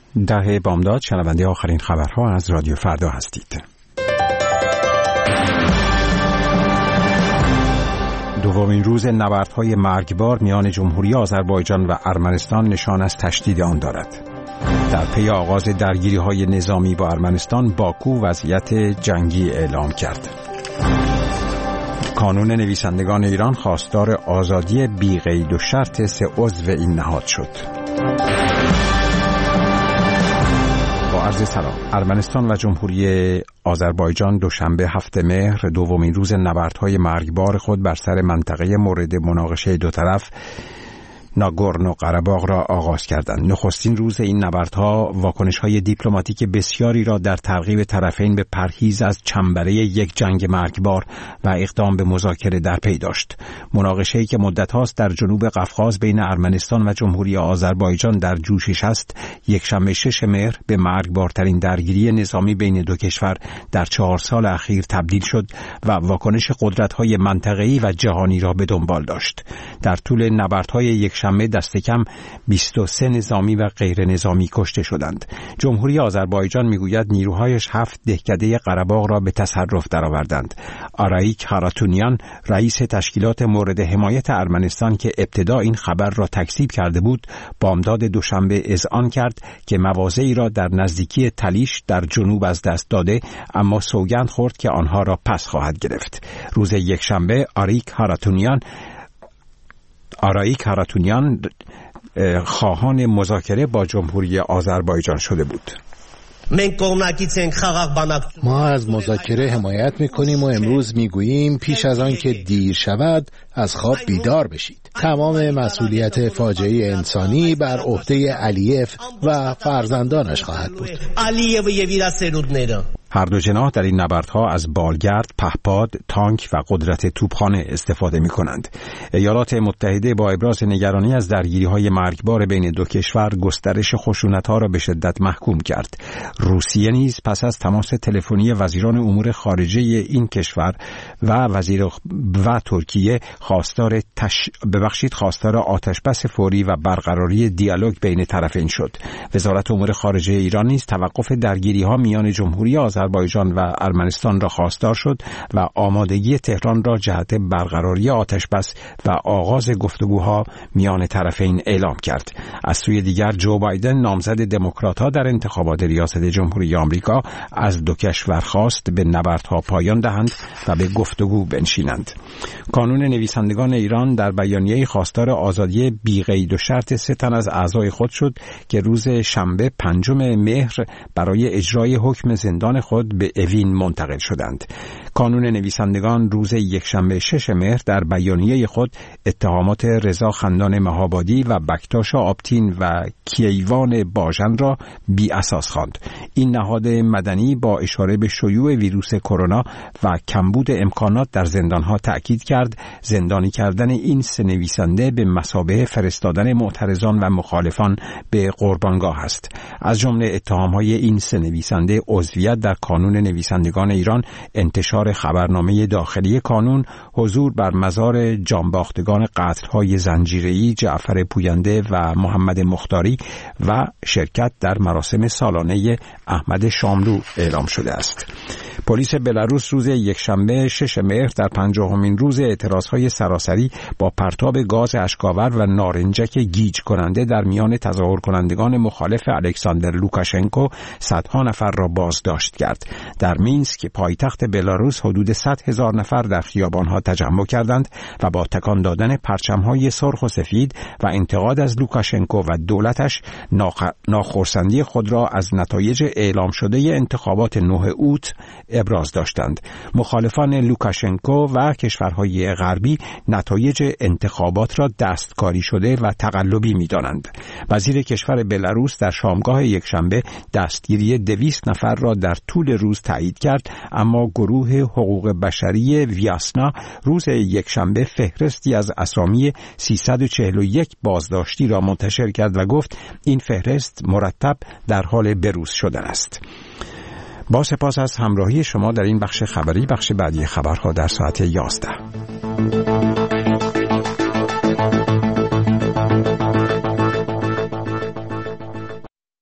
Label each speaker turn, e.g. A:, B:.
A: ده بامداد شنونده آخرین خبرها از رادیو فردا هستید. دومین روز نبردهای مرگبار میان جمهوری آذربایجان و ارمنستان نشان از تشدید آن دارد. در پی آغاز درگیری‌های نظامی با ارمنستان، باکو وضعیت جنگی اعلام کرد. کانون نویسندگان ایران خواستار آزادی بی قید و شرط 3 عضو این نهاد شد. با عرض سلام. ارمنستان و جمهوری آذربایجان دوشنبه 7 مهر دومین روز نبردهای مرگبار خود بر سر منطقه مورد مناقشه دو طرف ناگورنو قره‌باغ را آغاز کردند. نخستین روز این نبردها واکنش‌های دیپلماتیک بسیاری را در ترغیب طرفین به پرهیز از چنبره یک جنگ مرگبار و اقدام به مذاکره در پی داشت. مناقشه‌ای که مدت‌هاست در جنوب قفقاز بین ارمنستان و جمهوری آذربایجان در جوشش است، یکشنبه 6 مهر به مرگبارترین درگیری نظامی بین دو کشور در 4 سال اخیر تبدیل شد و واکنش قدرت‌های منطقه‌ای و جهانی را به دنبال داشت. در طول نبردهای یکشنبه دست کم 23 نظامی و غیر نظامی کشته شدند. جمهوری آذربایجان میگوید نیروهایش 7 دهکده قره‌باغ را به تصرف درآوردند. آرایک هاراتونیان، رئیس تشکیلات مورد حمایت ارمنستان که ابتدا این خبر را تکذیب کرده بود، بامداد دوشنبه اذعان کرد که مواضعی را در نزدیکی تلیش در جنوب از دست داده، اما سوگند خورد که آنها را پس خواهد گرفت. روز یکشنبه آرایک هاراتونیان خواهان مذاکره با جمهوری آذربایجان شده بود.
B: ما از مذاکره حمایت میکنیم و امروز میگوییم پیش از آن که دیر شود از خواب بیدار بشید. تمام مسئولیت فاجعه انسانی بر عهده علیف و فرزندانش خواهد بود.
A: هر دو جناح در این نبردها از بالگرد، پهپاد، تانک و قدرت توپخانه استفاده می کنند. ایالات متحده با ابراز نگرانی از درگیری‌های مرگبار بین دو کشور گسترش خشونت‌ها را به شدت محکوم کرد. روسیه نیز پس از تماس تلفنی وزیران امور خارجه این کشور و ترکیه خواستار آتشبس فوری و برقراری دیالوگ بین طرفین شد. وزارت امور خارجه ایران نیز توقف درگیری‌ها میان جمهوری آذربایجان و ارمنستان را خواستار شد و آمادگی تهران را جهت برقراری آتشبس و آغاز گفتگوها میان طرفین اعلام کرد. از سوی دیگر جو بایدن، نامزد دموکرات‌ها در انتخابات ریاست جمهوری آمریکا، از دو کشور خواست به نبردها پایان دهند و به گفتگو بنشینند. کانون نویسندگان ایران در بیانیه‌ای خواستار آزادی بی قید و شرط 3 تن از اعضای خود شد که روز شنبه 5 مهر برای اجرای حکم زندان خود به اوین منتقل شدند. کانون نویسندگان روز یکشنبه 6 مهر در بیانیه خود اتهامات رضا خندان مهابادی و بکتاش آبتین و کیوان باژن را بی اساس خواند. این نهاد مدنی با اشاره به شیوع ویروس کرونا و کمبود امکانات در زندانها تأکید کرد زندانی کردن این 3 نویسنده به مثابه فرستادن معترضان و مخالفان به قربانگاه است. از جمله اتهام‌های این 3 نویسنده عضویت در کانون نویسندگان ایران، انتشار خبرنامه داخلی کانون، حضور بر مزار جانباختگان قتل‌های زنجیره‌ای جعفر پوینده و محمد مختاری و شرکت در مراسم سالانه احمد شاملو اعلام شده است. پلیس بلاروس روز یکشنبه 6 مهر در 50مین روز اعتراضهای سراسری با پرتاب گاز اشک‌آور و نارنجک گیج کننده در میان تظاهر کنندگان مخالف الکساندر لوکاشنکو صدها نفر را بازداشت کرد. در مینسک پایتخت بلاروس حدود 100,000 نفر در خیابانها تجمع کردند و با تکان دادن پرچم‌های سرخ و سفید و انتقاد از لوکاشنکو و دولتش ناخرسندی خود را از نتایج اعلام شده انتخابات 9 اوت ابراز داشتند. مخالفان لوکاشنکو و کشورهای غربی نتایج انتخابات را دستکاری شده و تقلبی می‌دانند. وزیر کشور بلاروس در شامگاه یکشنبه دستگیری 200 نفر را در طول روز تایید کرد، اما گروه حقوق بشری ویاسنا روز یکشنبه فهرستی از اسامی 341 بازداشتی را منتشر کرد و گفت این فهرست مرتب در حال بروز شدن است. با سپاس از همراهی شما در این بخش خبری. بخش بعدی خبرها در ساعت 11.